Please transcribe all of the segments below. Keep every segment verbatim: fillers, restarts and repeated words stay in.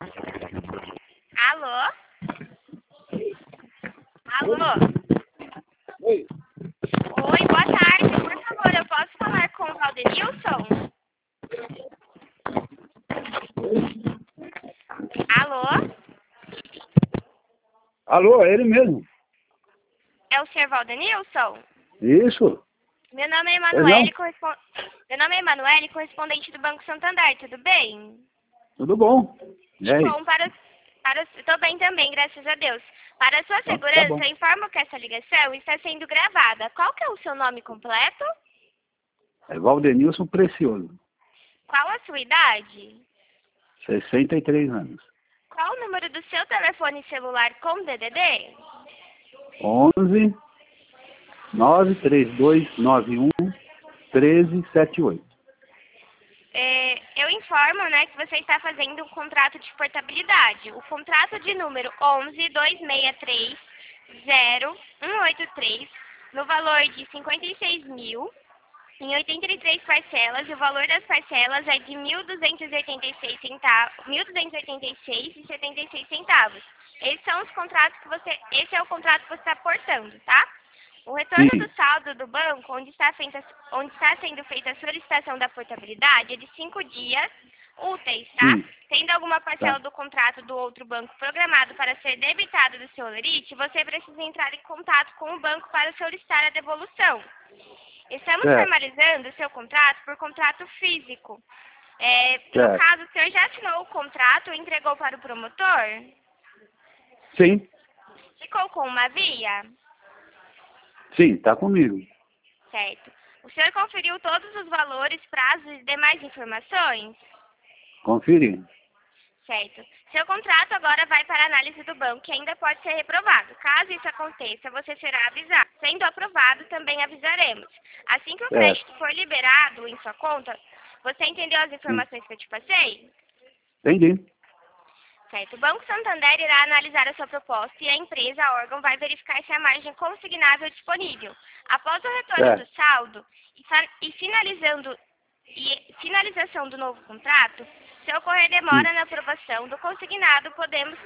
Alô? Alô? Oi. Oi, boa tarde. Por favor, eu posso falar com o Valdenilson? Alô? Alô, é ele mesmo. É o senhor Valdenilson? Isso. Meu nome é Pois Emanuele, não? correspon... Meu nome é Emanuele, correspondente do Banco Santander, tudo bem? Tudo bom? E Que aí? bom, para... para... Estou bem também, graças a Deus. Para a sua Então, tá segurança, bom. eu informo que essa ligação está sendo gravada. Qual que é o seu nome completo? É Valdenilson Precioso. Qual a sua idade? sessenta e três anos. Qual o número do seu telefone celular com D D D? onze nove três dois nove um treze setenta e oito. É, eu informo, né, que você está fazendo um contrato de portabilidade. O contrato de número onze dois seis três zero um oito três, no valor de cinquenta e seis mil, em oitenta e três parcelas, e o valor das parcelas é de mil duzentos e oitenta e seis centavos, mil duzentos e oitenta e seis e setenta e seis centavos. Esses são os contratos que você, esse é o contrato que você está portando, tá? O retorno Sim. do saldo do banco, onde está, feita, onde está sendo feita a solicitação da portabilidade, é de cinco dias úteis, tá? Sim. Tendo alguma parcela Tá. do contrato do outro banco programado para ser debitado do seu lerite, você precisa entrar em contato com o banco para solicitar a devolução. Estamos Certo. formalizando o seu contrato por contrato físico. É, no Certo. caso, o senhor já assinou o contrato e entregou para o promotor? Sim. Ficou com uma via? Sim, tá comigo. Certo. O senhor conferiu todos os valores, prazos e demais informações? Conferi. Certo. Seu contrato agora vai para a análise do banco e ainda pode ser reprovado. Caso isso aconteça, você será avisado. Sendo aprovado, também avisaremos. Assim que o Certo. crédito for liberado em sua conta, você entendeu as Sim. informações que eu te passei? Entendi. Certo. O Banco Santander irá analisar a sua proposta e a empresa, a órgão, vai verificar se a margem consignável disponível. Após o retorno Certo. do saldo e, fa- e finalizando e finalização do novo contrato, se ocorrer demora Sim. na aprovação do consignado, podemos,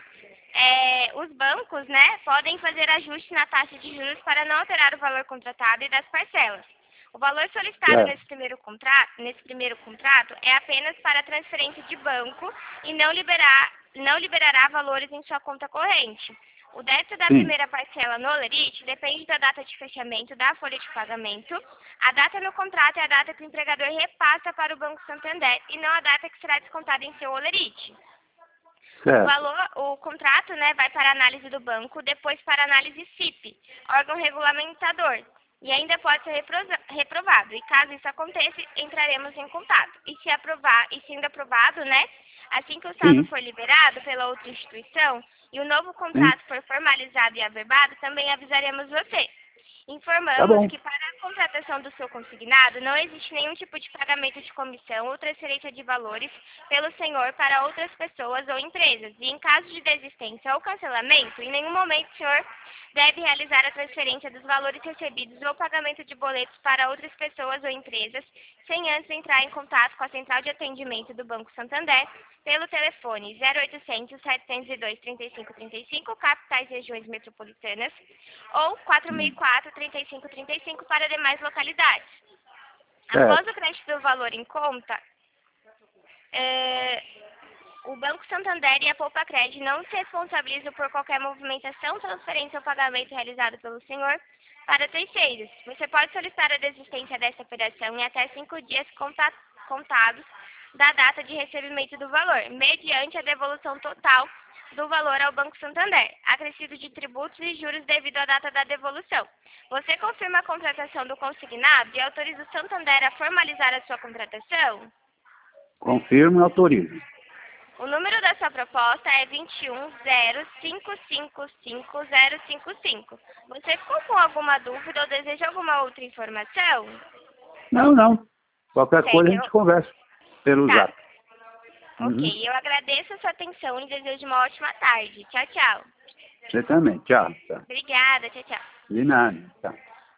é, os bancos, né, podem fazer ajuste na taxa de juros para não alterar o valor contratado e das parcelas. O valor solicitado Certo. nesse primeiro contrato, nesse primeiro contrato é apenas para transferência de banco e não liberar, não liberará valores em sua conta corrente. O débito da Sim. primeira parcela no lerite depende da data de fechamento da folha de pagamento. A data no contrato é a data que o empregador repassa para o Banco Santander e não a data que será descontada em seu olerite. O Certo. valor, o contrato, né, vai para a análise do banco, depois para a análise C I P, órgão regulamentador, e ainda pode ser reprosa- reprovado. E caso isso aconteça, entraremos em contato. E se aprovar, e sendo aprovado, né, assim que o saldo Sim. for liberado pela outra instituição e o novo Sim. contrato for formalizado e averbado, também avisaremos você. Tá Informamos bom. que para a contratação do seu consignado não existe nenhum tipo de pagamento de comissão ou transferência de valores pelo senhor para outras pessoas ou empresas. E em caso de desistência ou cancelamento, em nenhum momento o senhor deve realizar a transferência dos valores recebidos ou pagamento de boletos para outras pessoas ou empresas, sem antes entrar em contato com a central de atendimento do Banco Santander pelo telefone zero oitocentos, setecentos e dois, trinta e cinco trinta e cinco, capitais e regiões metropolitanas, ou quatro mil e quatro, trinta e cinco trinta e cinco para demais localidades. Após Certo. o crédito do valor em conta, eh, o Banco Santander e a Poupa Cred não se responsabilizam por qualquer movimentação, transferência ou pagamento realizado pelo senhor para terceiros. Você pode solicitar a desistência dessa operação em até cinco dias conta- contados da data de recebimento do valor, mediante a devolução total do valor ao Banco Santander, acrescido de tributos e juros devido à data da devolução. Você confirma a contratação do consignado e autoriza o Santander a formalizar a sua contratação? Confirmo e autorizo. O número da sua proposta é vinte e um zero cinco cinco cinco zero cinco cinco. Você ficou com alguma dúvida ou deseja alguma outra informação? Não, não. Qualquer Certo, coisa a gente eu... conversa pelo Tá. zap. Ok, Uhum. eu agradeço a sua atenção e desejo uma ótima tarde. Tchau, tchau. Você também. Tchau. Tá. Obrigada, tchau, tchau. De nada. Tá.